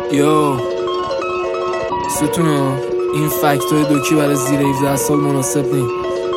یو ستونو این فکتای دوکی برای زیر 17 سال مناسب نی.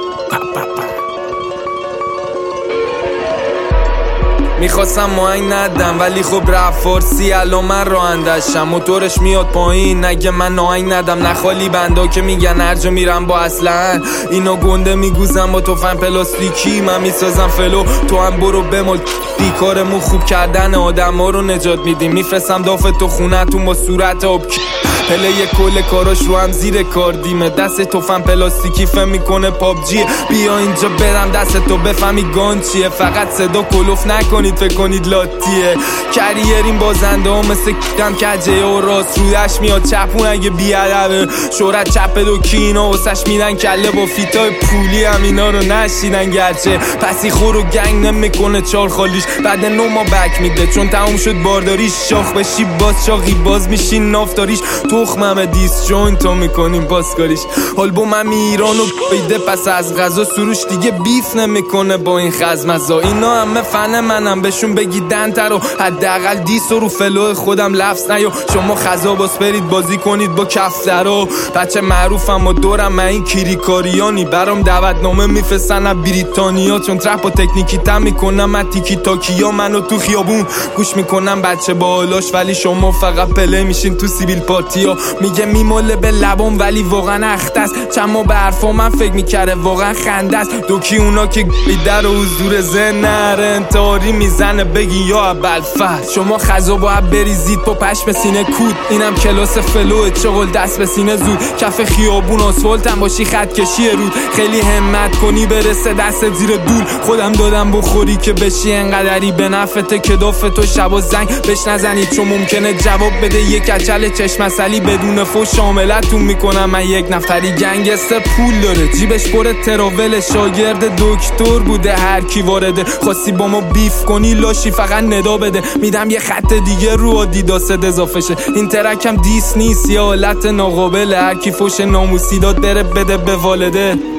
میخواستم ماهنگ ندم ولی خب رفت فارسی الان من رانندشم موتورش میاد پایین نگه من ناهنگ ندم نخالی بندا که میگن هر جا میرم با اصلا اینا گنده میگوزم با توفن پلاستیکی من میسازم فلو تو هم برو بمال بیکارمون خوب کردن آدم ها رو نجات میدیم میفرستم دافت تو خونتون با صورت آبکی پله کل کاراش رو هم زیر کار دیمه دست توفن پلاستیکی فهم میکنه پابجیه بیا اینجا برم دست تو بفهمی گان چیه فقط صدا کلوف نکنید فکر کنید لاتیه کریرین بازنده ها مثل کم کجه و راست رویش میاد چپون اگه بیادبه شورت چپ دو کینا واسش میدن کله با فیتای پولی هم اینا رو نشیدن گرچه پسی خور و گنگ نمیکنه چار خالیش بعد 9 ما بک میده چون تموم شد بارداریش شاخ بشی باز شاقی باز میشین نافتاریش تخمم دیس جوین تو میکنیم پاسکاریش آلبومم ایرانو بیده پس از غذا سروش دیگه بیف نمیکنه با این خزمزا اینا همه فن منم بهشون بگیدن ترو حداقل دیس رو فلو خودم لفظ نیو شما خزا باز برید بازی کنید با کفترو بچه معروفم و دورم من این کیریکاریانی برام دعوتنامه میفرستن از بریتانیا چون ترپ و تکنیکی تم میکنم من تیکی تاکیا منو تو خیابون گوش میکنم بچه بالاش ولی شما فقط پله میشین تو سیبیل پارتی میگه میماله به لبام ولی واقعا اخته است چند ما به حرفا من فکر میکرده واقعا خنده است دوکی اونا که در حضور ذهن نره انتحاری میزنه بگی یا ابوالفضل شما خزا باید بریزید با پشم سینه کود اینم کلاس فلوه چغل دست به سینه زود کف خیابون آسفالتم باشی خط کشی رود خیلی همت کنی برسه دست زیر دول خودم دادم بخوری که بشی انقدری به نفته که دافتو شب و زنگ بهش نزنید چون ممکنه جواب بده یک کچل چشم اصلی بدون فوش شاملتون میکنم من یک نفری گنگستر پول داره جیبش پر تراول شاگرد دکتر بوده هر کی وارده خواستی با ما بیف کنی لاشی فقط ندا بده میدم یه خط دیگه رو آدیداس اضافه شه این ترکم دیس نیست یا حالت ناقابل هر کی فوش ناموسی داد بره بده به والده